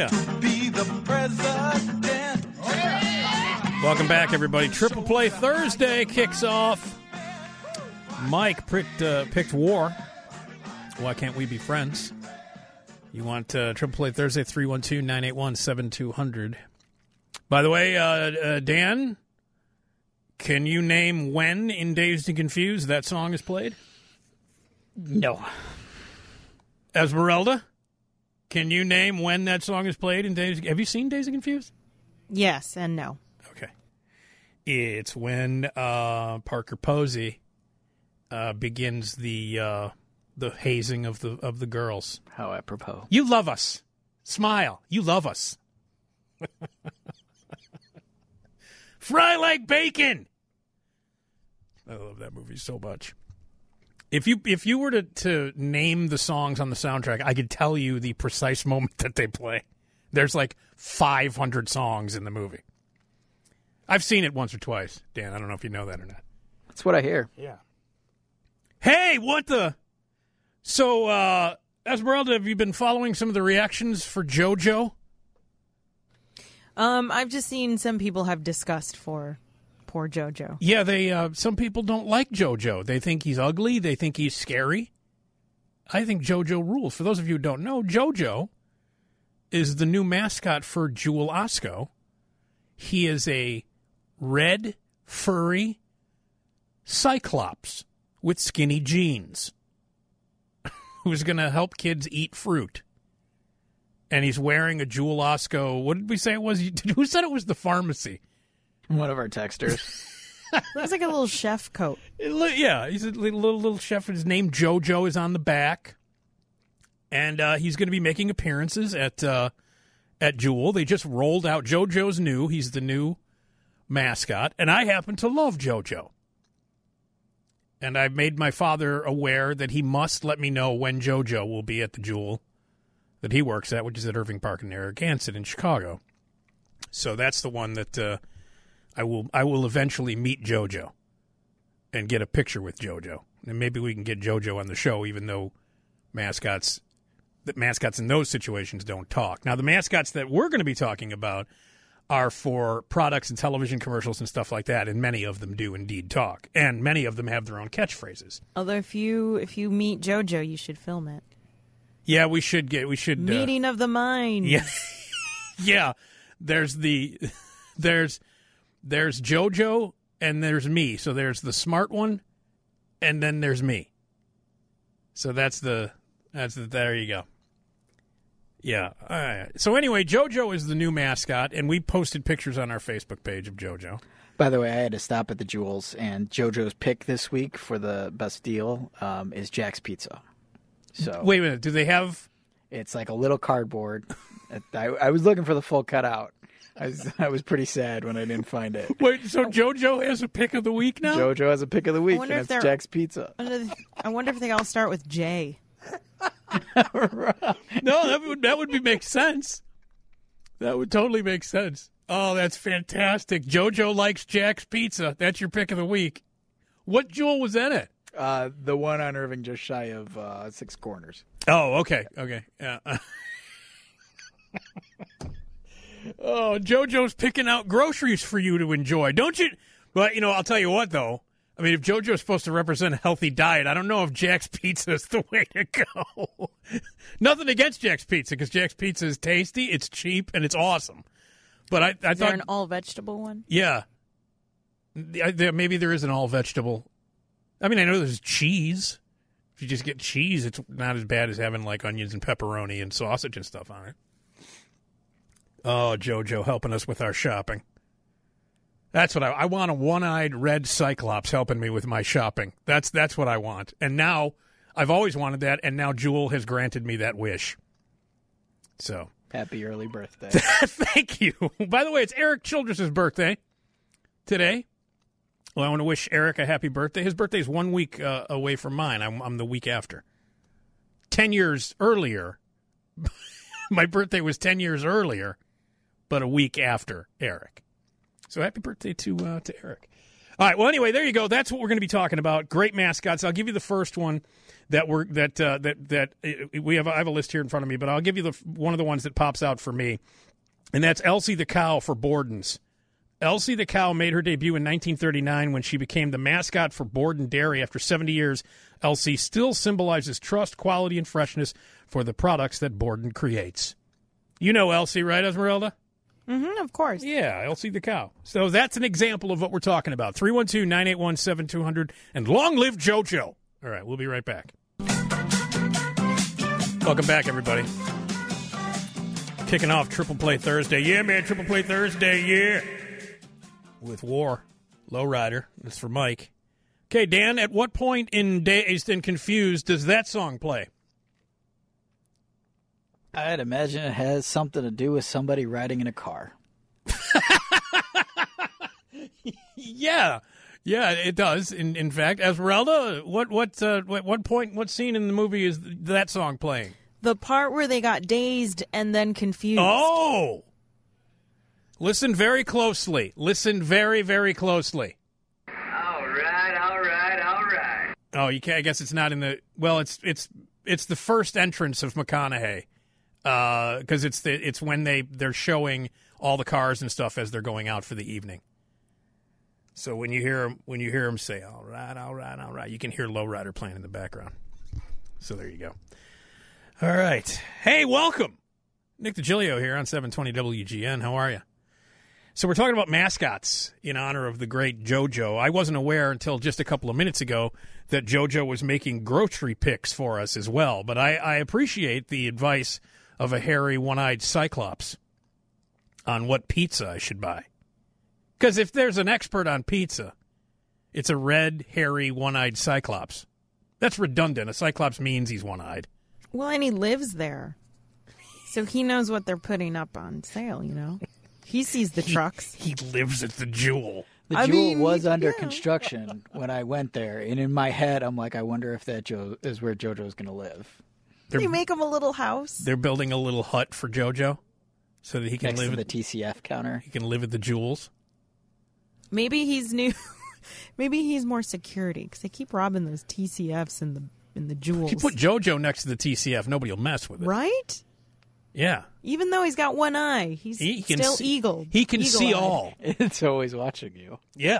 Yeah. to be the president. Welcome back, everybody. Triple Play Thursday kicks off. Mike picked War. Why can't we be friends? You want Triple Play Thursday, 312-981-7200. By the way, Dan, can you name when in Dazed and Confused that song is played? No. Esmeralda, can you name when that song is played in Dazed? Have you seen Dazed and Confused? Yes and no. Okay. It's when Parker Posey begins the hazing of the girls. How apropos. You love us. Smile. You love us. Fry like bacon. I love that movie so much. If you were to name the songs on the soundtrack, I could tell you the precise moment that they play. There's like 500 songs in the movie. I've seen it once or twice, Dan. I don't know if you know that or not. That's what I hear. Yeah. Hey, what the? So, Esmeralda, have you been following some of the reactions for JoJo? I've just seen some people have disgust for poor JoJo. Yeah, they some people don't like JoJo. They think he's ugly. They think he's scary. I think JoJo rules. For those of you who don't know, JoJo is the new mascot for Jewel Osco. He is a red, furry cyclops with skinny jeans who's going to help kids eat fruit. And he's wearing a Jewel Osco. What did we say it was? Who said it was the pharmacy? One of our texters. Looks like a little chef coat. Yeah, he's a little chef. His name JoJo is on the back. And he's going to be making appearances at Jewel. They just rolled out. JoJo's new. He's the new mascot. And I happen to love JoJo. And I've made my father aware that he must let me know when JoJo will be at the Jewel that he works at, which is at Irving Park in Narragansett in Chicago. So that's the one that I will eventually meet JoJo and get a picture with JoJo. And maybe we can get JoJo on the show, even though mascots in those situations don't talk. Now, the mascots that we're going to be talking about are for products and television commercials and stuff like that, and many of them do indeed talk, and many of them have their own catchphrases. Although if you meet JoJo, you should film it. Yeah, we should Meeting of the Minds. Yeah, yeah. There's JoJo and there's me. So there's the smart one, and then there's me. So that's the there you go. Yeah. All right. So anyway, JoJo is the new mascot, and we posted pictures on our Facebook page of JoJo. By the way, I had to stop at the Jewels, and JoJo's pick this week for the best deal is Jack's Pizza. So wait a minute. Do they have? It's like a little cardboard. I was looking for the full cutout. I was pretty sad when I didn't find it. Wait, so JoJo has a pick of the week now? JoJo has a pick of the week, and it's Jack's Pizza. I wonder if they all start with J. No, that would make sense. That would totally make sense. Oh, that's fantastic. JoJo likes Jack's Pizza. That's your pick of the week. What Jewel was in it? The one on Irving, just shy of 6 Corners. Oh, okay. Yeah. Oh, JoJo's picking out groceries for you to enjoy, don't you? But, I'll tell you what, though. I mean, if JoJo's supposed to represent a healthy diet, I don't know if Jack's Pizza is the way to go. Nothing against Jack's Pizza, because Jack's Pizza is tasty, it's cheap, and it's awesome. But I thought... Is there an all-vegetable one? Yeah. Maybe there is an all-vegetable. I mean, I know there's cheese. If you just get cheese, it's not as bad as having, like, onions and pepperoni and sausage and stuff on it. Oh, JoJo helping us with our shopping. That's what I want. A one-eyed red cyclops helping me with my shopping. That's what I want. And now, I've always wanted that, and now Jewel has granted me that wish. So. Happy early birthday. Thank you. By the way, it's Eric Childress' birthday today. Well, I want to wish Eric a happy birthday. His birthday is 1 week away from mine. I'm the week after. 10 years earlier. My birthday was 10 years earlier, but a week after Eric. So happy birthday to Eric. All right, well, anyway, there you go. That's what we're going to be talking about. Great mascots. I'll give you the first one. that were we have. I have a list here in front of me, but I'll give you one of the ones that pops out for me, and that's Elsie the cow for Borden's. Elsie the cow made her debut in 1939 when she became the mascot for Borden Dairy. After 70 years, Elsie still symbolizes trust, quality, and freshness for the products that Borden creates. You know Elsie, right, Esmeralda? Mm-hmm, of course. Yeah, Elsie the cow. So that's an example of what we're talking about. 312-981-7200, and long live JoJo. All right, we'll be right back. Welcome back, everybody. Kicking off Triple Play Thursday. Yeah, man, Triple Play Thursday, yeah. With War, Lowrider. That's for Mike. Okay, Dan, at what point in Dazed and Confused does that song play? I'd imagine it has something to do with somebody riding in a car. Yeah, it does. In fact, Esmeralda, what point, what scene in the movie is that song playing? The part where they got dazed and then confused. Oh! Listen very closely. Listen very, very closely. All right. Oh, you can't. I guess it's not in the. Well, it's the first entrance of McConaughey, because it's when they're showing all the cars and stuff as they're going out for the evening. So when you hear him say all right, you can hear Lowrider playing in the background. So there you go. All right. Hey, welcome. Nick DiGilio here on 720 WGN. How are you? So we're talking about mascots in honor of the great JoJo. I wasn't aware until just a couple of minutes ago that JoJo was making grocery picks for us as well. But I appreciate the advice of a hairy, one-eyed Cyclops on what pizza I should buy. Because if there's an expert on pizza, it's a red, hairy, one-eyed Cyclops. That's redundant. A Cyclops means he's one-eyed. Well, and he lives there. So he knows what they're putting up on sale, you know? He sees the trucks. He lives at the Jewel. The Jewel was under construction when I went there, and in my head, I'm like, I wonder if that is where JoJo's going to live. They make him a little house. They're building a little hut for JoJo so that he can live at the TCF counter. He can live at the Jewels. Maybe he's new. Maybe he's more security because they keep robbing those TCFs in the Jewels. If you put JoJo next to the TCF, nobody will mess with it. Right? Yeah. Even though he's got one eye, he's still eagle. He can see all. It's always watching you. Yeah.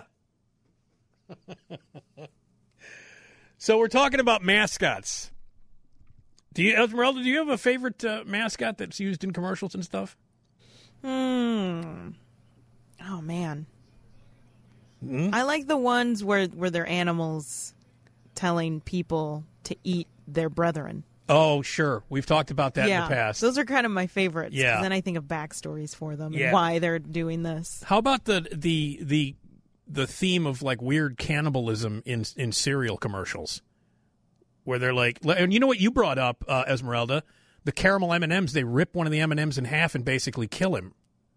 So we're talking about mascots. Esmeralda, do you have a favorite mascot that's used in commercials and stuff? Oh, man. I like the ones where they're animals telling people to eat their brethren. Oh, sure. We've talked about that in the past. Those are kind of my favorites. Yeah. Then I think of backstories for them and why they're doing this. How about the theme of like weird cannibalism in cereal commercials, where they're like, and you know what you brought up, Esmeralda, the caramel M&Ms. They rip one of the M&Ms in half and basically kill him.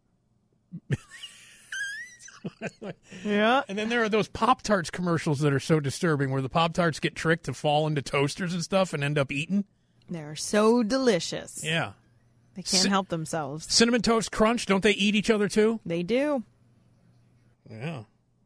Yeah. And then there are those Pop-Tarts commercials that are so disturbing, where the Pop-Tarts get tricked to fall into toasters and stuff and end up eaten. They're so delicious. Yeah. They can't help themselves. Cinnamon Toast Crunch, don't they eat each other too? They do. Yeah.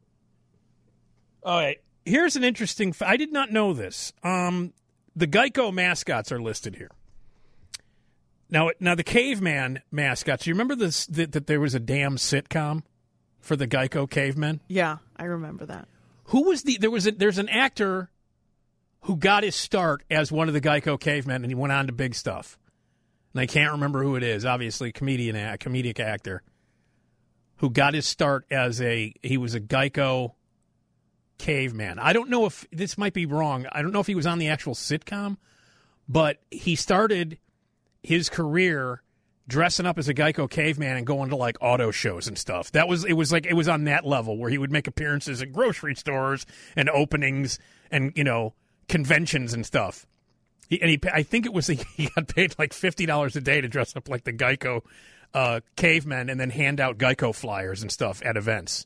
All right. Here's an interesting I did not know this. The Geico mascots are listed here. Now the caveman mascots, you remember that there was a damn sitcom for the Geico cavemen? Yeah, I remember that. Who was there's an actor who got his start as one of the Geico cavemen, and he went on to big stuff. And I can't remember who it is. Obviously, comedic actor who got his start as he was a Geico caveman. I don't know if this might be wrong. I don't know if he was on the actual sitcom, but he started his career dressing up as a Geico caveman and going to like auto shows and stuff. It was on that level where he would make appearances at grocery stores and openings and, conventions and stuff. I think it was he got paid like $50 a day to dress up like the Geico caveman and then hand out Geico flyers and stuff at events.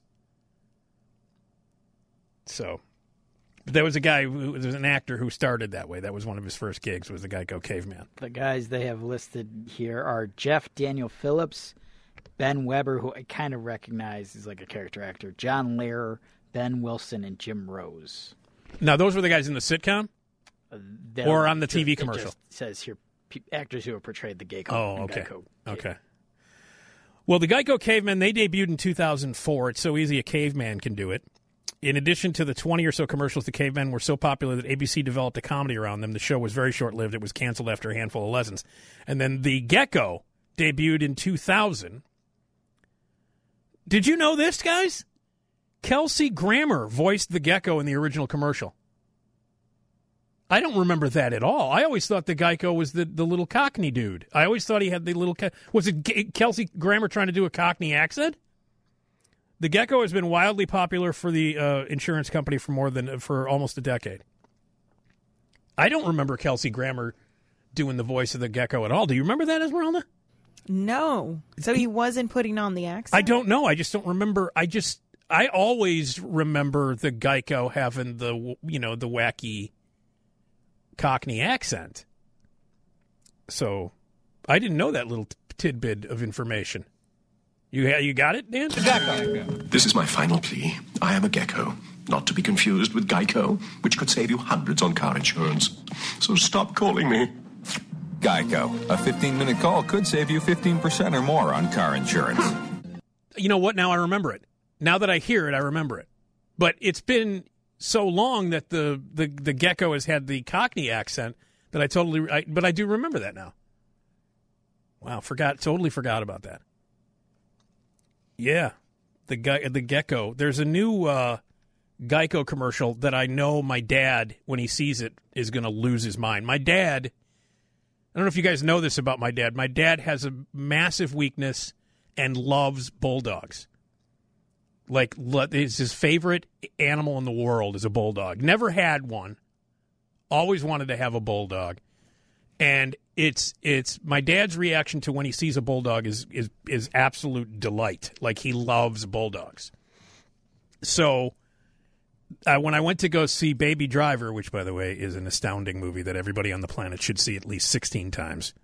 So, but there was there was an actor who started that way. That was one of his first gigs, was the Geico caveman. The guys they have listed here are Jeff Daniel Phillips, Ben Weber, who I kind of recognize as like a character actor, John Lehrer, Ben Wilson, and Jim Rose. Now, those were the guys in the sitcom? Or on the TV It commercial? just says here, actors who have portrayed the Geico. Oh, and okay. Geico. Okay. Well, the Geico Cavemen, they debuted in 2004. It's so easy a caveman can do it. In addition to the 20 or so commercials, the Cavemen were so popular that ABC developed a comedy around them. The show was very short-lived. It was canceled after a handful of lessons. And then the Gecko debuted in 2000. Did you know this, guys? Kelsey Grammer voiced the Gecko in the original commercial. I don't remember that at all. I always thought the Geico was the little Cockney dude. I always thought he had the little... Was it Kelsey Grammer trying to do a Cockney accent? The Gecko has been wildly popular for the insurance company for almost a decade. I don't remember Kelsey Grammer doing the voice of the Gecko at all. Do you remember that, Esmeralda? No. So he wasn't putting on the accent? I don't know. I just don't remember. I always remember the Geico having the wacky Cockney accent. So I didn't know that little tidbit of information. You got it, Dan? This is my final plea. I am a gecko, not to be confused with Geico, which could save you hundreds on car insurance. So stop calling me. Geico. A 15-minute call could save you 15% or more on car insurance. You know what? Now I remember it. Now that I hear it, I remember it. But it's been so long that the Gecko has had the Cockney accent that but I do remember that now. Wow, totally forgot about that. Yeah, the Gecko. There's a new Geico commercial that I know my dad, when he sees it, is going to lose his mind. My dad, I don't know if you guys know this about my dad. My dad has a massive weakness and loves bulldogs. Like, it's his favorite animal in the world is a bulldog. Never had one. Always wanted to have a bulldog. And it's my dad's reaction to when he sees a bulldog is absolute delight. Like, he loves bulldogs. So when I went to go see Baby Driver, which, by the way, is an astounding movie that everybody on the planet should see at least 16 times,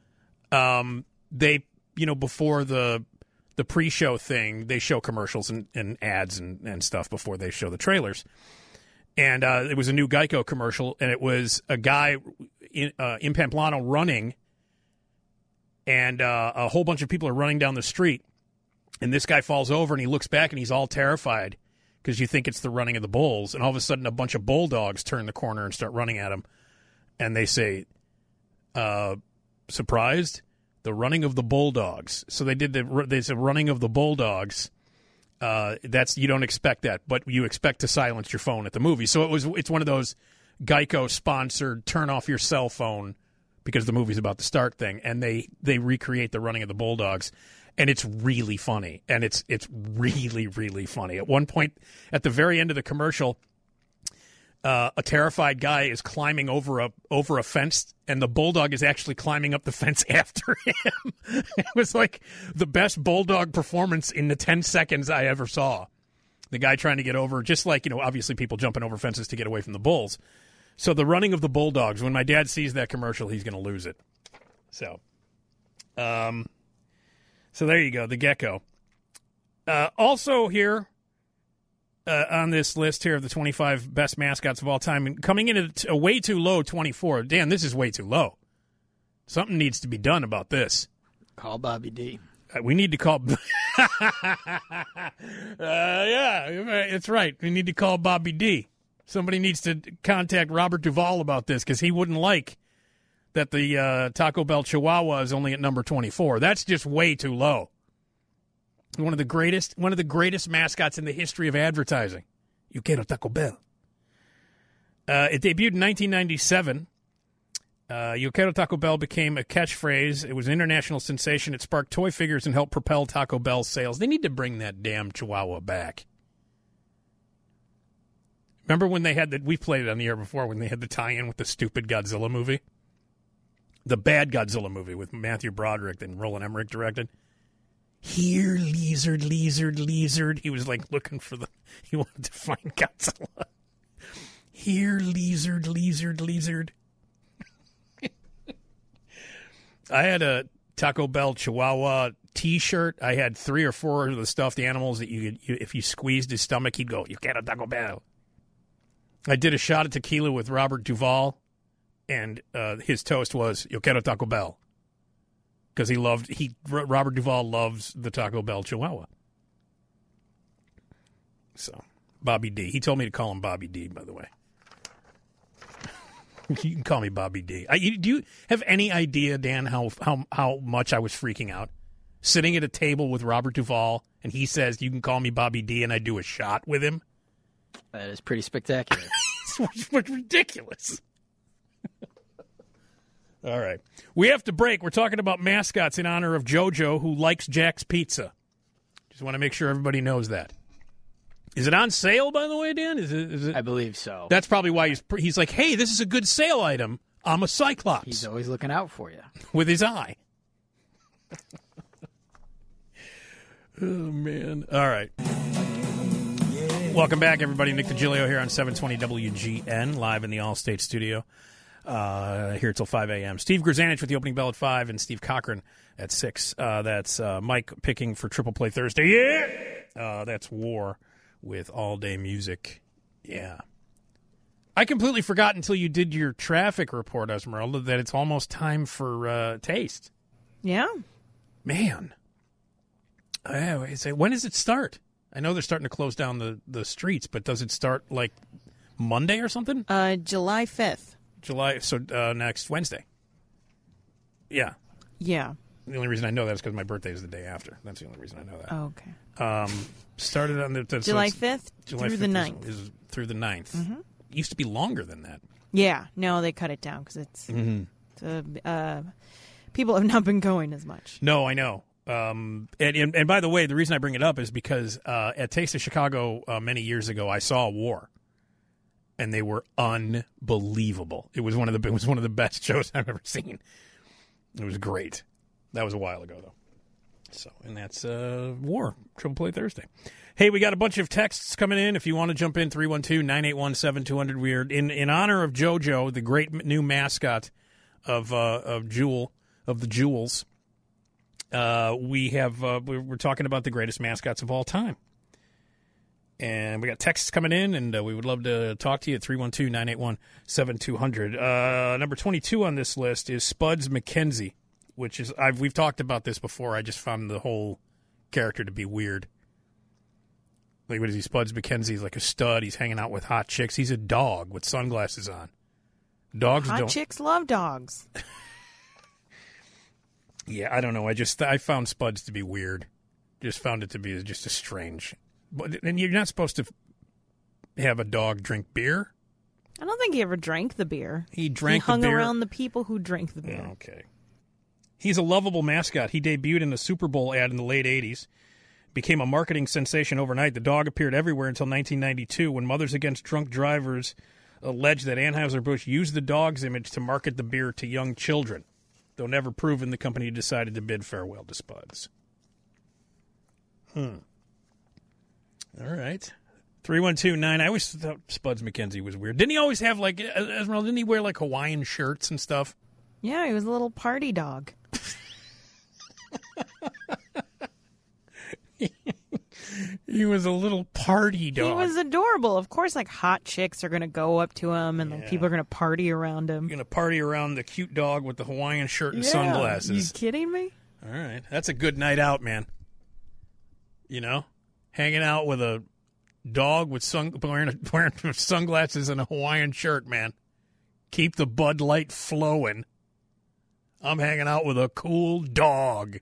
they, before the pre-show thing, they show commercials and ads and stuff before they show the trailers. And it was a new Geico commercial, and it was a guy in Pamplona running, and a whole bunch of people are running down the street, and this guy falls over, and he looks back, and he's all terrified because you think it's the running of the bulls, and all of a sudden a bunch of bulldogs turn the corner and start running at him, and they say, surprised? The running of the bulldogs. So they said running of the bulldogs. You don't expect that, but you expect to silence your phone at the movie. So it's one of those Geico sponsored turn off your cell phone because the movie's about to start thing, and they recreate the running of the bulldogs, and it's really funny, and it's really, really funny. At one point, at the very end of the commercial, a terrified guy is climbing over a fence, and the bulldog is actually climbing up the fence after him. It was like the best bulldog performance in the 10 seconds I ever saw. The guy trying to get over, just like, obviously people jumping over fences to get away from the bulls. So the running of the bulldogs, when my dad sees that commercial, he's going to lose it. So there you go, the Gecko. Also here, on this list here of the 25 best mascots of all time, and coming in at a way too low 24. Dan, this is way too low. Something needs to be done about this. Call Bobby D. We need to call... yeah, it's right. We need to call Bobby D. Somebody needs to contact Robert Duvall about this, because he wouldn't like that the Taco Bell Chihuahua is only at number 24. That's just way too low. One of the greatest mascots in the history of advertising. You quiero Taco Bell. It debuted in 1997. You quiero Taco Bell became a catchphrase. It was an international sensation. It sparked toy figures and helped propel Taco Bell's sales. They need to bring that damn Chihuahua back. Remember when they had we played it on the air before, when they had the tie-in with the stupid Godzilla movie? The bad Godzilla movie with Matthew Broderick and Roland Emmerich directed. Here, lizard, lizard, lizard. He was like looking for he wanted to find Godzilla. Here, lizard, lizard, lizard. I had a Taco Bell Chihuahua T-shirt. I had 3 or 4 of the stuffed animals that if you squeezed his stomach, he'd go, you got a Taco Bell. I did a shot of tequila with Robert Duvall and his toast was "Yo quiero Taco Bell," because Robert Duvall loves the Taco Bell Chihuahua. So Bobby D. He told me to call him Bobby D. By the way, you can call me Bobby D. Do you have any idea, Dan, how much I was freaking out sitting at a table with Robert Duvall, and he says you can call me Bobby D, and I do a shot with him? That is pretty spectacular. It's ridiculous. All right. We have to break. We're talking about mascots in honor of JoJo, who likes Jack's Pizza. Just want to make sure everybody knows that. Is it on sale, by the way, Dan? Is it? I believe so. That's probably why he's like, hey, this is a good sale item. I'm a Cyclops. He's always looking out for you. With his eye. Oh, man. All right. Welcome back, everybody. Nick DiGilio here on 720 WGN, live in the Allstate studio. Here till 5 a.m. Steve Grzanich with the opening bell at 5 and Steve Cochran at 6. That's Mike picking for Triple Play Thursday. Yeah! That's War with All Day Music. Yeah. I completely forgot until you did your traffic report, Esmeralda, that it's almost time for Taste. Yeah. Man. When does it start? I know they're starting to close down the streets, but does it start like Monday or something? July 5th. Next Wednesday. Yeah. Yeah. The only reason I know that is because my birthday is the day after. That's the only reason I know that. Oh, okay. Started on the July 5th through the 9th. Is through the 9th. Mm-hmm. It used to be longer than that. Yeah. No, they cut it down because it's people have not been going as much. No, I know. And by the way, the reason I bring it up is because at Taste of Chicago many years ago, I saw War, and they were unbelievable. It was one of the best shows I've ever seen. It was great. That was a while ago, though. So, and that's War, Triple Play Thursday. Hey, we got a bunch of texts coming in. If you want to jump in, 312-981-7200. We're in honor of JoJo, the great new mascot of Jewel, of the Jewels. We're talking about the greatest mascots of all time. And we got texts coming in, and we would love to talk to you at 312-981-7200. Number 22 on this list is Spuds McKenzie, which is we've talked about this before. I just found the whole character to be weird. Like, what is he? Spuds McKenzie. He's like a stud. He's hanging out with hot chicks. He's a dog with sunglasses on. Hot chicks love dogs. Yeah, I don't know. I found Spuds to be weird. Just found it to be just a strange. And you're not supposed to have a dog drink beer. I don't think he ever drank the beer. He drank the beer. He hung around the people who drank the beer. Okay. He's a lovable mascot. He debuted in the Super Bowl ad in the late 80s. Became a marketing sensation overnight. The dog appeared everywhere until 1992 when Mothers Against Drunk Drivers alleged that Anheuser-Busch used the dog's image to market the beer to young children. Though never proven, the company decided to bid farewell to Spuds. All right. 312-9. I always thought Spuds McKenzie was weird. Didn't he always have, like, Esmeralda, didn't he wear, like, Hawaiian shirts and stuff? Yeah, he was a little party dog. He was a little party dog. He was adorable. Of course, like, hot chicks are going to go up to him, and like, people are going to party around him. You're going to party around the cute dog with the Hawaiian shirt and sunglasses. You kidding me? All right. That's a good night out, man. You know? Hanging out with a dog with wearing sunglasses and a Hawaiian shirt, man. Keep the Bud Light flowing. I'm hanging out with a cool dog.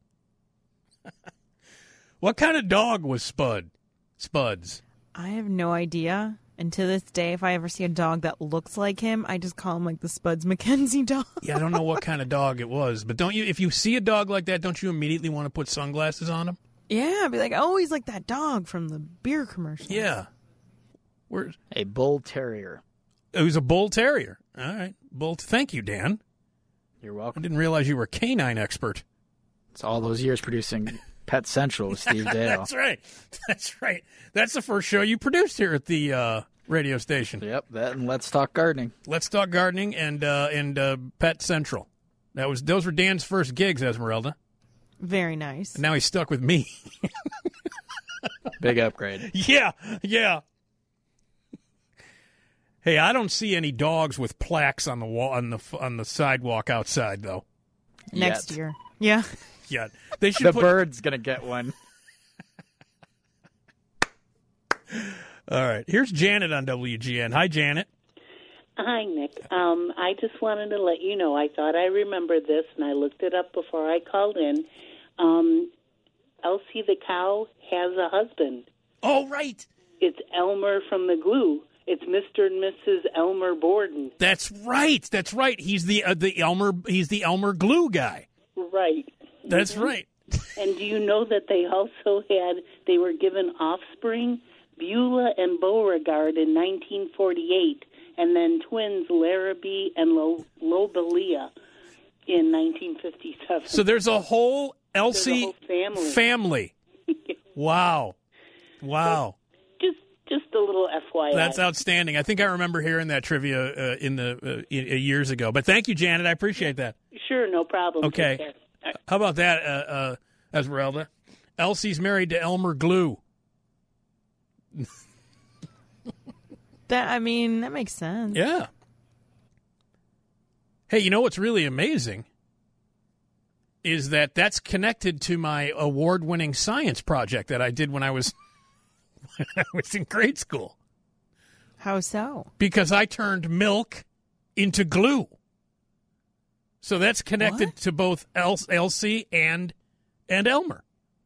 What kind of dog was Spuds? I have no idea. And to this day, if I ever see a dog that looks like him, I just call him like the Spuds McKenzie dog. Yeah, I don't know what kind of dog it was. But don't you, if you see a dog like that, don't you immediately want to put sunglasses on him? Yeah, I'd be like, oh, he's like that dog from the beer commercial. Yeah. A bull terrier. It was a bull terrier. All right. Thank you, Dan. You're I welcome. didn't realize you were a canine expert. It's all those years producing Pet Central with Steve Dale. That's right. That's right. That's the first show you produced here at the radio station. Yep, that and Let's Talk Gardening. Let's Talk Gardening and Pet Central. Those were Dan's first gigs, Esmeralda. Very nice. And now he's stuck with me. Big upgrade. Yeah. Hey, I don't see any dogs with plaques on the wall on the sidewalk outside though. Next Yet. year. Yeah. Yeah, they should The put. bird's gonna get one. All right, here's Janet on WGN. Hi, Janet. Hi, Nick. I just wanted to let you know, I thought I remembered this, and I looked it up before I called in. Elsie the cow has a husband. Oh, right. It's Elmer from the Glue. It's Mr. and Mrs. Elmer Borden. That's right. That's right. He's the Elmer. He's the Elmer Glue guy. Right. That's right. And do you know that they were given offspring, Beulah and Beauregard in 1948, and then twins Larrabee and Lobelia in 1957. So there's a whole Elsie There's a whole family. Wow. Just a little FYI. That's outstanding. I think I remember hearing that trivia years ago. But thank you, Janet. I appreciate that. Sure, no problem. Okay. Take care. All right. How about that, Esmeralda? Elsie's married to Elmer Glue. That makes sense. Yeah. Hey, you know what's really amazing is that's connected to my award-winning science project that I did when I was in grade school. How so? Because I turned milk into glue. So that's connected to both Elsie and Elmer.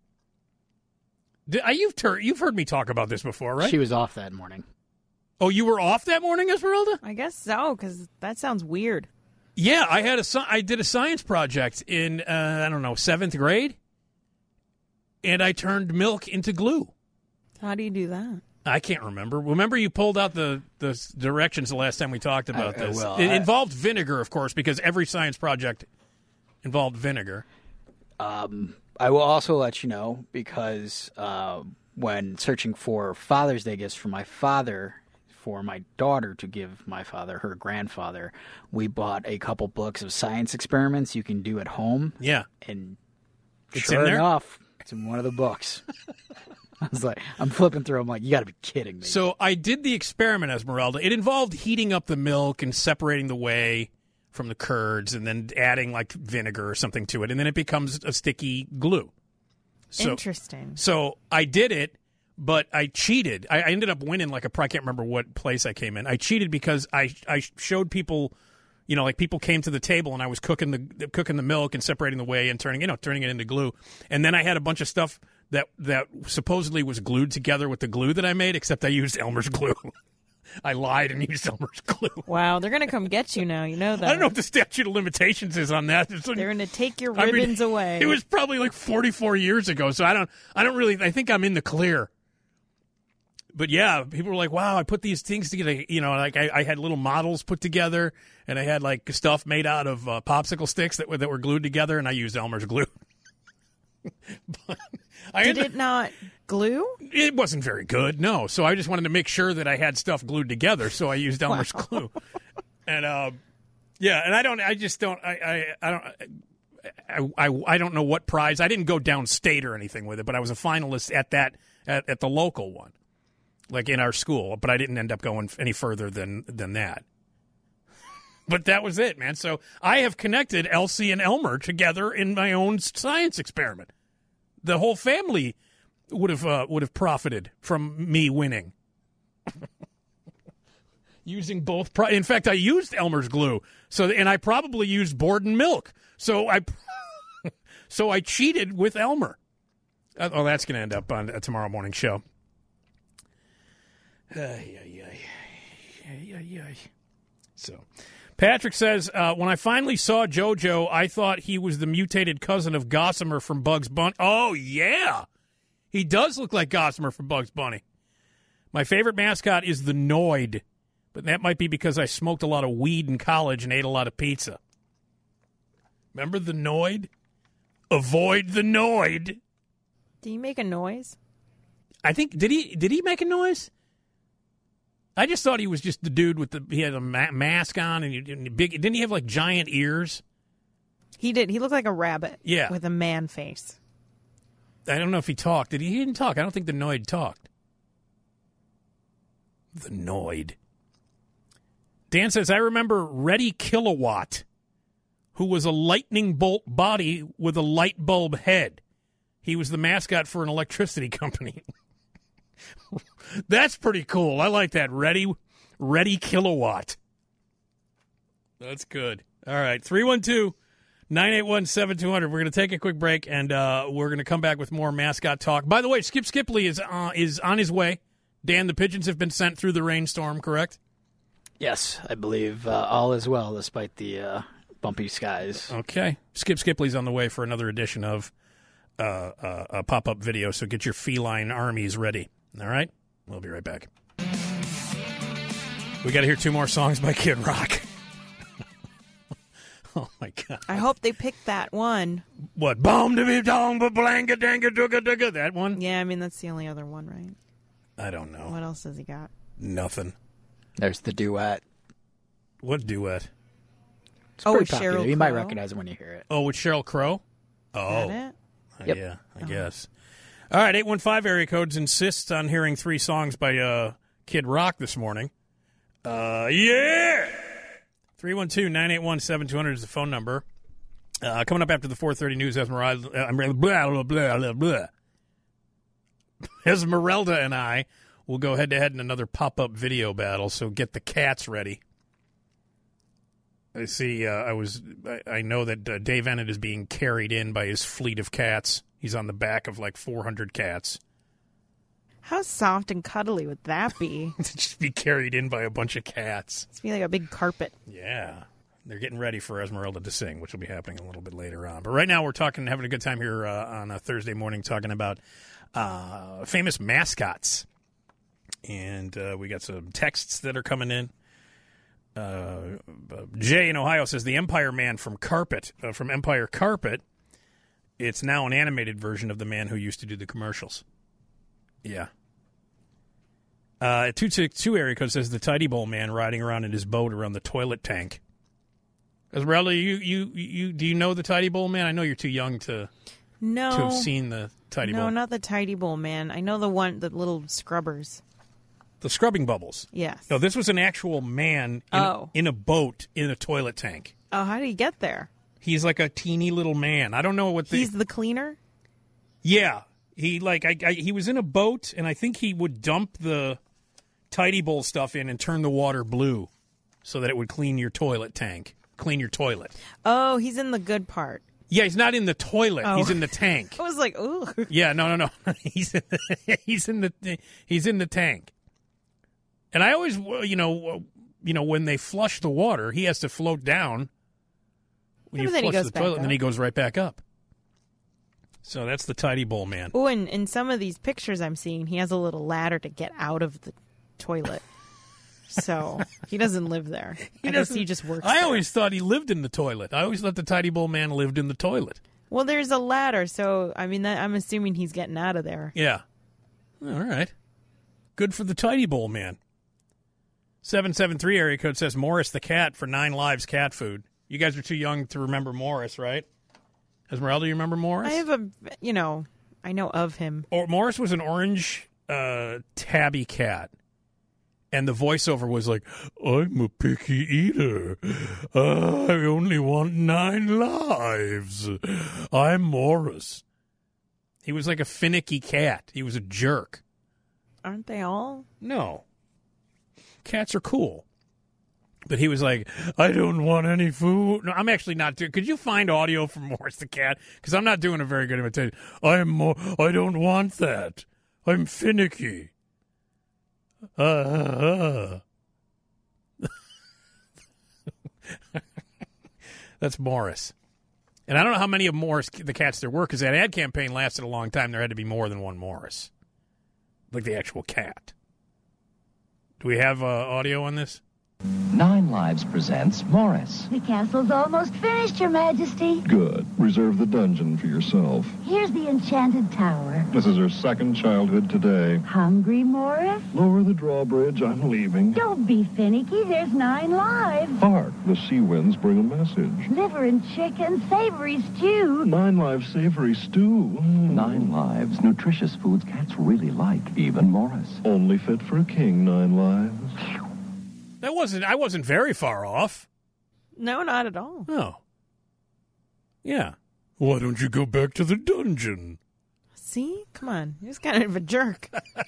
You've heard me talk about this before, right? She was off that morning. Oh, you were off that morning, Esmeralda? I guess so, because that sounds weird. Yeah, I did a science project in, 7th grade, and I turned milk into glue. How do you do that? I can't remember. Remember you pulled out the directions the last time we talked about this. will. It involved vinegar, of course, because every science project involved vinegar. I will also let you know because when searching for Father's Day gifts for my father, for my daughter to give my father, her grandfather, we bought a couple books of science experiments you can do at home. Yeah. And It's sure in there? enough, it's in one of the books. I was like, I'm flipping through. I'm like, you got to be kidding me. So I did the experiment, Esmeralda. It involved heating up the milk and separating the whey from the curds and then adding like vinegar or something to it. And then it becomes a sticky glue. So, Interesting. So I did it, but I cheated. I ended up winning I can't remember what place I came in. I cheated because I showed people, like people came to the table and I was cooking the milk and separating the whey and turning it into glue. And then I had a bunch of stuff that supposedly was glued together with the glue that I made, except I used Elmer's glue. I lied and used Elmer's glue. Wow, they're going to come get you now. You know that. I don't know what the statute of limitations is on that. They're going to take your ribbons away. It was probably like 44 years ago, so I think I'm in the clear. But yeah, people were like, wow, I put these things together. I had little models put together, and I had like stuff made out of popsicle sticks that were glued together, and I used Elmer's glue. But Did it not glue? It wasn't very good, no. So I just wanted to make sure that I had stuff glued together, so I used Elmer's glue. And and I don't know what prize. I didn't go downstate or anything with it, but I was a finalist at the local one, like in our school. But I didn't end up going any further than that. But that was it, man. So I have connected Elsie and Elmer together in my own science experiment. The whole family would have profited from me winning. Using both. In fact, I used Elmer's glue. And I probably used Borden milk. So I cheated with Elmer. Oh, that's going to end up on a tomorrow morning show. So, Patrick says, when I finally saw JoJo, I thought he was the mutated cousin of Gossamer from Bugs Bunny. Oh, yeah. He does look like Gossamer from Bugs Bunny. My favorite mascot is the Noid, but that might be because I smoked a lot of weed in college and ate a lot of pizza. Remember the Noid? Avoid the Noid. Do you make a noise? I think, did he make a noise? I just thought he was just the dude he had a mask on and big. Didn't he have like giant ears? He did. He looked like a rabbit. Yeah. With a man face. I don't know if he talked. He didn't talk. I don't think the Noid talked. The Noid. Dan says, I remember Reddy Kilowatt, who was a lightning bolt body with a light bulb head. He was the mascot for an electricity company. That's pretty cool. I like that. Reddy Kilowatt. That's good. All right. 312-981-7200. We're going to take a quick break, and we're going to come back with more mascot talk. By the way, Skip Skipley is on his way. Dan, the pigeons have been sent through the rainstorm, correct? Yes, I believe all is well, despite the bumpy skies. Okay. Skip Skipley's on the way for another edition of a pop-up video, so get your feline armies ready. All right? We'll be right back. We got to hear 2 more songs by Kid Rock. Oh, my God. I hope they picked that one. What? Boom, to be dong, ba blanka, danga, dugga, dugga. That one? Yeah, I mean, that's the only other one, right? I don't know. What else has he got? Nothing. There's the duet. What duet? It's pretty Cheryl popular. You might Crow? recognize it when you hear it. Oh, with Sheryl Crow? Oh. That it? Yep. Yeah, I guess. All right, 815 area codes insists on hearing 3 songs by Kid Rock this morning. Yeah! 312-981-7200 is the phone number. Coming up after the 4:30 news, Esmeralda and I will go head-to-head in another pop-up video battle, so get the cats ready. I see. I know that Dave Ennett is being carried in by his fleet of cats. He's on the back of like 400 cats. How soft and cuddly would that be? To just be carried in by a bunch of cats. It's be like a big carpet. Yeah. They're getting ready for Esmeralda to sing, which will be happening a little bit later on. But right now we're having a good time here on a Thursday morning talking about famous mascots. And we got some texts that are coming in. Jay in Ohio says the Empire Man from Empire Carpet. It's now an animated version of the man who used to do the commercials. Yeah. 262 area code says the Tidy Bowl Man riding around in his boat around the toilet tank. Esmeralda, do you know the Tidy Bowl Man? I know you're too young to have seen the Tidy Bowl. No, not the Tidy Bowl Man. I know the little scrubbers. The scrubbing bubbles. Yes. No, this was an actual man in a boat in a toilet tank. Oh, how did he get there? He's like a teeny little man. I don't know what He's the cleaner? Yeah. He he was in a boat, and I think he would dump the Tidy Bowl stuff in and turn the water blue so that it would clean your toilet tank. Clean your toilet. Oh, he's in the good part. Yeah, he's not in the toilet. Oh. He's in the tank. I was like, ooh. Yeah, no. he's in the tank. And I always, when they flush the water, he has to float down. When you flush the toilet, and then he goes right back up. So that's the Tidy Bowl Man. Oh, and in some of these pictures I'm seeing, he has a little ladder to get out of the toilet. So he doesn't live there. I guess he just works I there. always thought he lived in the toilet. I always thought the Tidy Bowl Man lived in the toilet. Well, there's a ladder, so I mean, I'm assuming he's getting out of there. Yeah. All right. Good for the Tidy Bowl Man. 773 area code says Morris the cat for 9 Lives cat food. You guys are too young to remember Morris, right? Esmeralda, you remember Morris? I have I know of him. Or Morris was an orange tabby cat. And the voiceover was like, I'm a picky eater. I only want 9 lives. I'm Morris. He was like a finicky cat. He was a jerk. Aren't they all? No. Cats are cool. But he was like, I don't want any food. No, I'm actually not doing. Could you find audio from Morris the cat? Because I'm not doing a very good imitation. I don't want that. I'm finicky. That's Morris. And I don't know how many of Morris the cats there were, because that ad campaign lasted a long time. There had to be more than one Morris. Like the actual cat. Do we have audio on this? 9 Lives presents Morris. The castle's almost finished, Your Majesty. Good. Reserve the dungeon for yourself. Here's the enchanted tower. This is her second childhood today. Hungry, Morris? Lower the drawbridge. I'm leaving. Don't be finicky. There's 9 lives. Hark! The sea winds bring a message. Liver and chicken, savory stew. 9 Lives savory stew. 9 Lives, nutritious foods cats really like, even Morris. Only fit for a king, 9 Lives. I wasn't very far off. No, not at all. Oh. Yeah. Why don't you go back to the dungeon? See? Come on. He was kind of a jerk.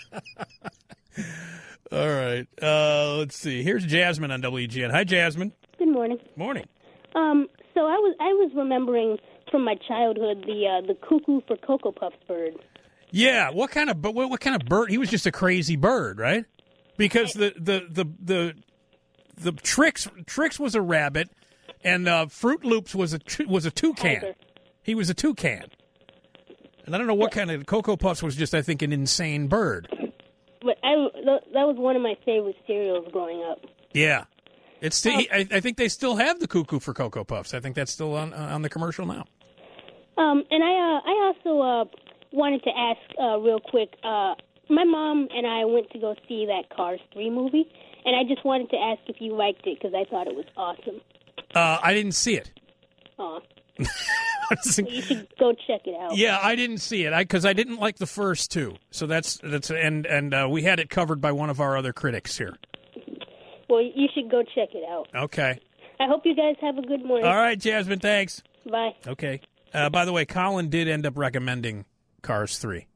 All right. Let's see. Here's Jasmine on WGN. Hi, Jasmine. Good morning. Morning. So I was remembering from my childhood the cuckoo for Cocoa Puffs bird. Yeah. What kind of bird? He was just a crazy bird, right? Because the Trix was a rabbit, and Fruit Loops was a toucan. Tiger. He was a toucan. And I don't know what kind of Cocoa Puffs was just, I think, an insane bird. But that was one of my favorite cereals growing up. Yeah. It's still, I think they still have the cuckoo for Cocoa Puffs. I think that's still on the commercial now. And I also wanted to ask real quick. My mom and I went to go see that Cars 3 movie, and I just wanted to ask if you liked it because I thought it was awesome. I didn't see it. Aw. Well, you should go check it out. Yeah, I didn't see it because I didn't like the first two. So that's and we had it covered by one of our other critics here. Well, you should go check it out. Okay. I hope you guys have a good morning. All right, Jasmine, thanks. Bye. Okay. By the way, Colin did end up recommending Cars 3.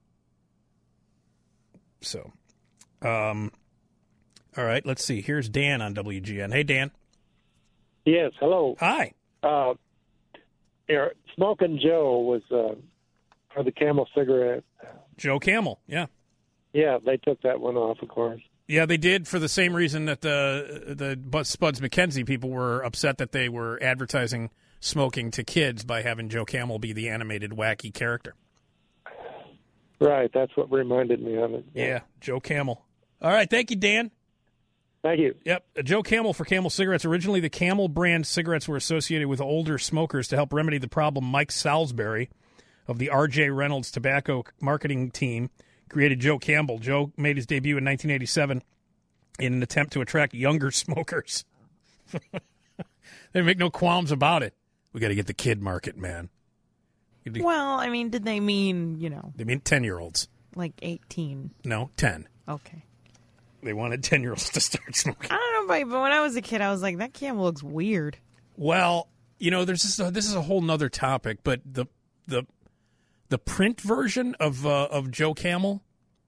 So, all right, let's see. Here's Dan on WGN. Hey, Dan. Yes, hello. Hi. Smoking Joe was for the Camel cigarette. Joe Camel, yeah. Yeah, they took that one off, of course. Yeah, they did for the same reason that the Spuds McKenzie people were upset that they were advertising smoking to kids by having Joe Camel be the animated wacky character. Right, that's what reminded me of it. Yeah, Joe Camel. All right, thank you, Dan. Thank you. Yep, Joe Camel for Camel cigarettes. Originally, the Camel brand cigarettes were associated with older smokers to help remedy the problem. Mike Salisbury of the R.J. Reynolds tobacco marketing team created Joe Camel. Joe made his debut in 1987 in an attempt to attract younger smokers. They make no qualms about it. We got to get the kid market, man. Well, I mean, did they mean, They mean 10-year-olds. like 18? No, 10. Okay. They wanted 10-year-olds to start smoking. I don't know, but when I was a kid, I was like, that Camel looks weird. Well, this is a whole nother topic, but the print version of Joe Camel,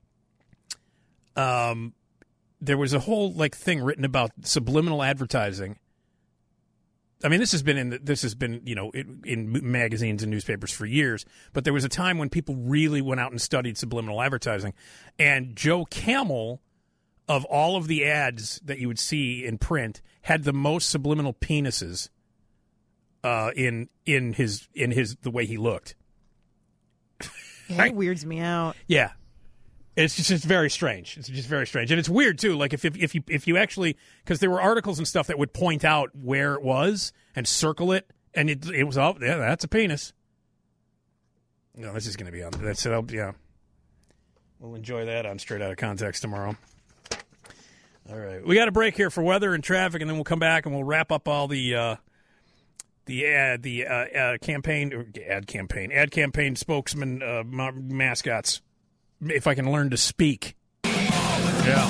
there was a whole thing written about subliminal advertising. I mean, this has been in magazines and newspapers for years, but there was a time when people really went out and studied subliminal advertising, and Joe Camel, of all of the ads that you would see in print, had the most subliminal penises in the way he looked. Yeah, it weirds me out. Yeah. It's just very strange. It's just very strange. And it's weird, too. Like, if you actually... Because there were articles and stuff that would point out where it was and circle it, and it was, oh, yeah, that's a penis. No, this is going to be on... That's it. Yeah. We'll enjoy that on Straight Outta Context tomorrow. All right. We got a break here for weather and traffic, and then we'll come back and we'll wrap up all the ad campaign spokesman mascots. If I can learn to speak. Yeah.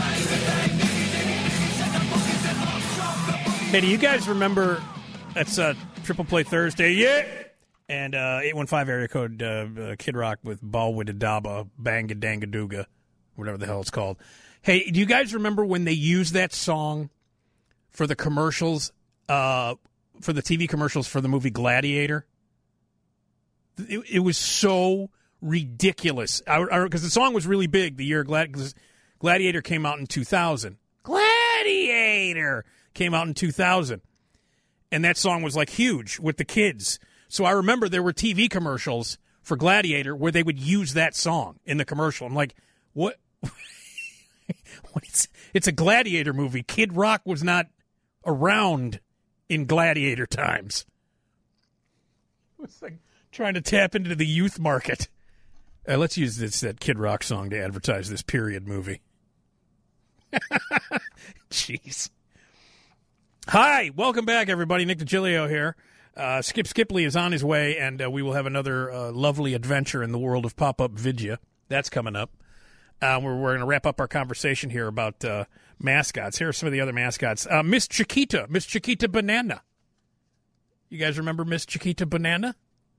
Hey, do you guys remember that's Triple Play Thursday? Yeah. And 815 area code Kid Rock with Ballwidda Daba Banga Danga Dooga, whatever the hell it's called. Hey, do you guys remember when they used that song for the commercials, for the TV commercials for the movie Gladiator? It was so ridiculous, because the song was really big the year Gladiator came out in 2000. Gladiator came out in 2000, and that song was huge with the kids. So I remember there were TV commercials for Gladiator where they would use that song in the commercial. I'm like, what? It's a Gladiator movie. Kid Rock was not around in Gladiator times. It's like trying to tap into the youth market. Let's use that Kid Rock song to advertise this period movie. Jeez. Hi, welcome back, everybody. Nick DiGilio here. Skip Skipley is on his way, and we will have another lovely adventure in the world of pop-up vidya. That's coming up. We're going to wrap up our conversation here about mascots. Here are some of the other mascots. Miss Chiquita Banana. You guys remember Miss Chiquita Banana?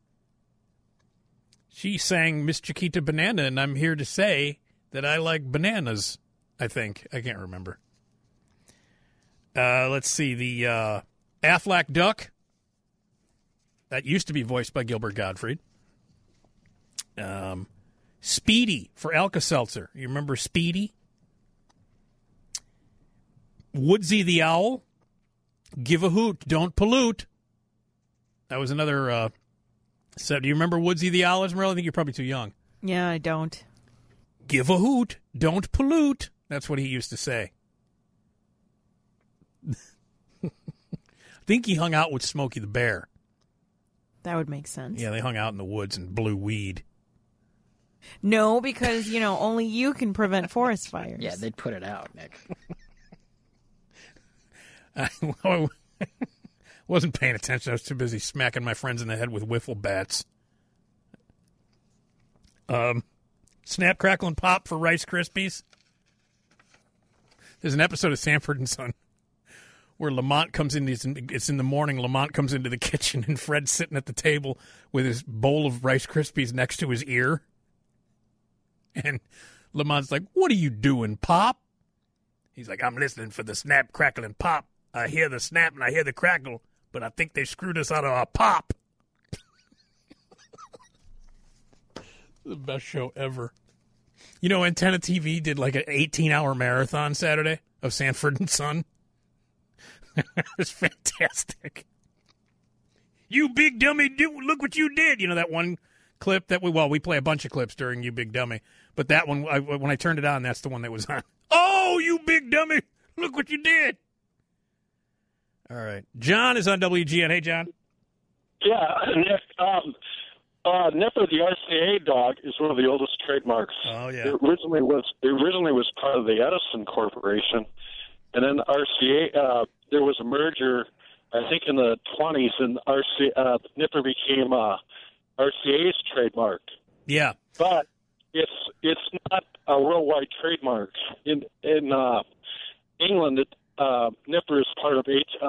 She sang Miss Chiquita Banana, and I'm here to say that I like bananas, I think. I can't remember. Let's see. The Aflac Duck. That used to be voiced by Gilbert Gottfried. Speedy for Alka-Seltzer. You remember Speedy? Woodsy the Owl. Give a hoot, don't pollute. That was another... So, do you remember Woodsy the Owl, Esmeralda? I think you're probably too young. Yeah, I don't. Give a hoot, don't pollute. That's what he used to say. I think he hung out with Smokey the Bear. That would make sense. Yeah, they hung out in the woods and blew weed. No, because, only you can prevent forest fires. Yeah, they'd put it out, Nick. I wasn't paying attention. I was too busy smacking my friends in the head with wiffle bats. Snap, Crackle, and Pop for Rice Krispies. There's an episode of Sanford and Son where Lamont comes in. It's in the morning. Lamont comes into the kitchen, and Fred's sitting at the table with his bowl of Rice Krispies next to his ear. And Lamont's like, "What are you doing, Pop?" He's like, "I'm listening for the snap, crackle, and pop. I hear the snap and I hear the crackle, but I think they screwed us out of our pop." The best show ever. Antenna TV did like an 18-hour marathon Saturday of Sanford and Son. It was fantastic. You big dummy, look what you did. That one clip that we play a bunch of clips during You Big Dummy, but that one, when I turned it on, that's the one that was on. Oh, you big dummy, look what you did. All right. John is on WGN. Hey, John. Yeah, Nick, Nipper the RCA dog is one of the oldest trademarks. Oh, yeah. It originally was part of the Edison Corporation, and then RCA, there was a merger, I think in the 1920s, and Nipper became RCA's trademark. Yeah. But it's not a worldwide trademark. In England, Nipper is part of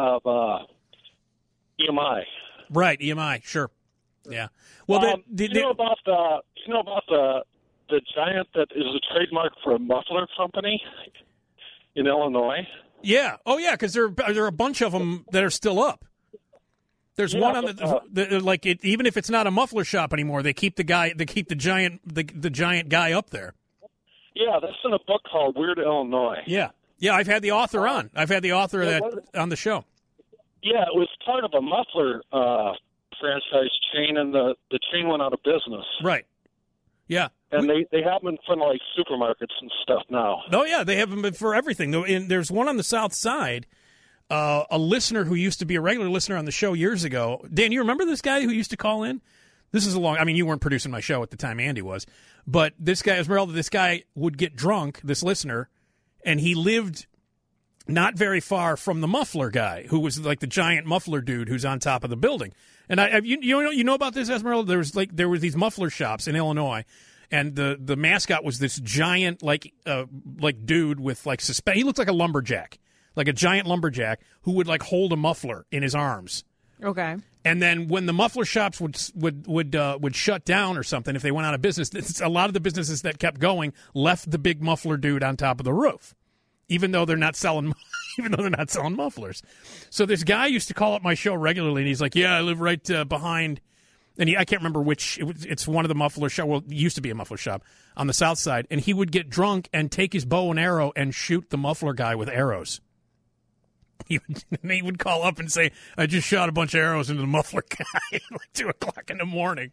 EMI. Right, EMI, sure. Yeah. Well, you know about the giant that is a trademark for a muffler company in Illinois? Yeah. Oh, yeah, because there are a bunch of them that are still up. There's one on even if it's not a muffler shop anymore, they keep the giant guy up there. Yeah, that's in a book called Weird Illinois. Yeah. Yeah, I've had the author on. I've had the author of that on the show. Yeah, it was part of a muffler franchise chain, and the chain went out of business. Right. Yeah. And they have them in front of like supermarkets and stuff now. Oh, yeah, they have them for everything. There's one on the South Side. A listener who used to be a regular listener on the show years ago. Dan, you remember this guy who used to call in? This is you weren't producing my show at the time, Andy was. But this guy, Esmeralda, this guy would get drunk, this listener, and he lived not very far from the muffler guy, who was like the giant muffler dude who's on top of the building. And you know about this, Esmeralda? There was these muffler shops in Illinois, and the mascot was this giant like dude with like he looked like a lumberjack. Like a giant lumberjack who would like hold a muffler in his arms. Okay. And then when the muffler shops would shut down or something, if they went out of business, a lot of the businesses that kept going left the big muffler dude on top of the roof, even though they're not selling mufflers. So this guy used to call up my show regularly, and he's like, "Yeah, I live right behind," and I can't remember which. It's one of the muffler shop. Well, it used to be a muffler shop on the South Side, and he would get drunk and take his bow and arrow and shoot the muffler guy with arrows. He would call up and say, "I just shot a bunch of arrows into the muffler guy at like 2 o'clock in the morning."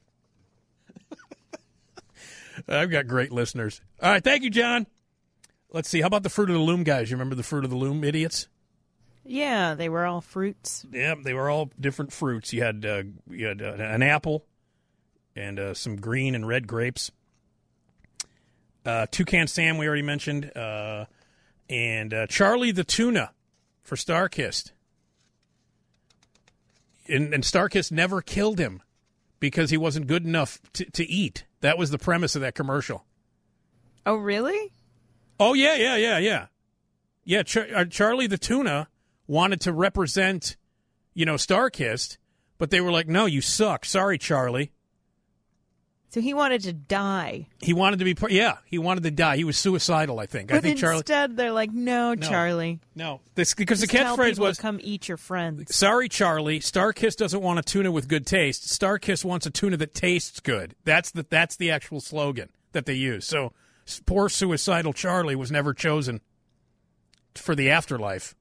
I've got great listeners. All right, thank you, John. Let's see. How about the Fruit of the Loom guys? You remember the Fruit of the Loom idiots? Yeah, they were all fruits. Yeah, they were all different fruits. You had an apple and some green and red grapes. Toucan Sam, we already mentioned. And Charlie the Tuna for Starkist. And Starkist never killed him because he wasn't good enough to eat. That was the premise of that commercial. Oh, really? Oh, yeah. Yeah, Charlie the Tuna wanted to represent, Starkist, but they were like, no, you suck. Sorry, Charlie. So he wanted to die. He wanted to be, he wanted to die. He was suicidal, I think. But I think instead, they're like, no, Charlie. No. Because the Just tell catchphrase people was, to come eat your friends. sorry, Charlie. Starkist doesn't want a tuna with good taste. Starkist wants a tuna that tastes good. That's the actual slogan that they use. So poor suicidal Charlie was never chosen for the afterlife.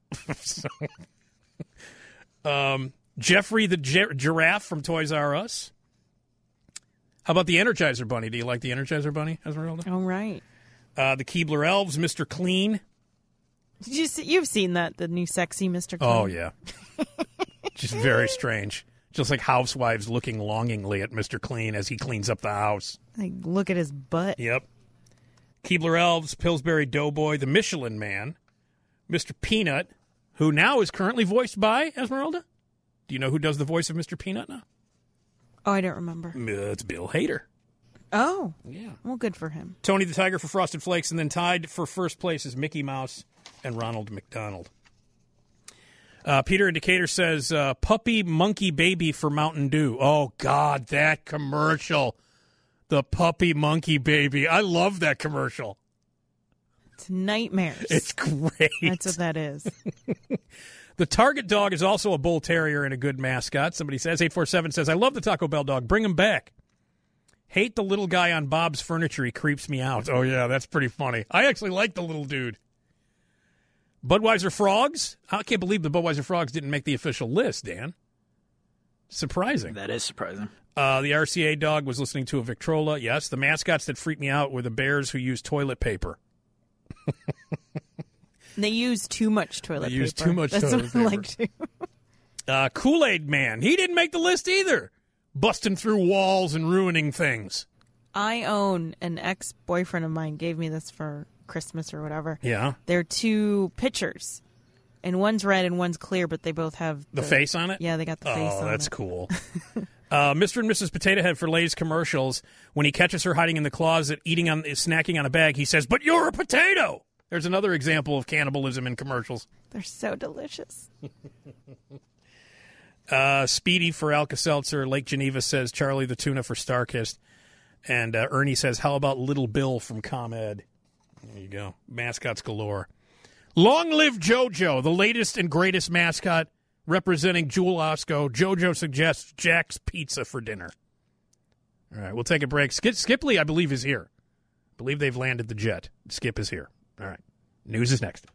Jeffrey the giraffe from Toys R Us. How about the Energizer Bunny? Do you like the Energizer Bunny, Esmeralda? Oh, right. The Keebler Elves, Mr. Clean. You've seen that, the new sexy Mr. Clean. Oh, yeah. Just very strange. Just like housewives looking longingly at Mr. Clean as he cleans up the house. Like, look at his butt. Yep. Keebler Elves, Pillsbury Doughboy, the Michelin Man, Mr. Peanut, who now is currently voiced by Esmeralda. Do you know who does the voice of Mr. Peanut now? Oh, I don't remember. It's Bill Hader. Oh. Yeah. Well, good for him. Tony the Tiger for Frosted Flakes, and then tied for first place is Mickey Mouse and Ronald McDonald. Peter Indicator says, Puppy Monkey Baby for Mountain Dew. Oh, God, that commercial. The Puppy Monkey Baby. I love that commercial. It's nightmares. It's great. That's what that is. The Target dog is also a bull terrier and a good mascot. Somebody says, 847 says, I love the Taco Bell dog. Bring him back. Hate the little guy on Bob's Furniture. He creeps me out. Oh, yeah, that's pretty funny. I actually like the little dude. Budweiser Frogs. I can't believe the Budweiser Frogs didn't make the official list, Dan. Surprising. That is surprising. The RCA dog was listening to a Victrola. Yes, the mascots that freaked me out were the bears who used toilet paper. They use too much toilet paper. They use too much That's toilet what paper. I like to. Kool-Aid Man. He didn't make the list either. Busting through walls and ruining things. I own an ex-boyfriend of mine gave me this for Christmas or whatever. Yeah. They're two pictures. And one's red and one's clear, but they both have the face on it? Yeah, they got the face on it. Oh, that's cool. Mr. and Mrs. Potato Head for Lay's commercials. When he catches her hiding in the closet, snacking on a bag, he says, "But you're a potato." There's another example of cannibalism in commercials. They're so delicious. Speedy for Alka-Seltzer. Lake Geneva says Charlie the Tuna for Starkist. And Ernie says, how about Little Bill from ComEd? There you go. Mascots galore. Long live JoJo, the latest and greatest mascot representing Jewel Osco. JoJo suggests Jack's Pizza for dinner. All right, we'll take a break. Skip Lee, I believe, is here. I believe they've landed the jet. Skip is here. All right. News is next.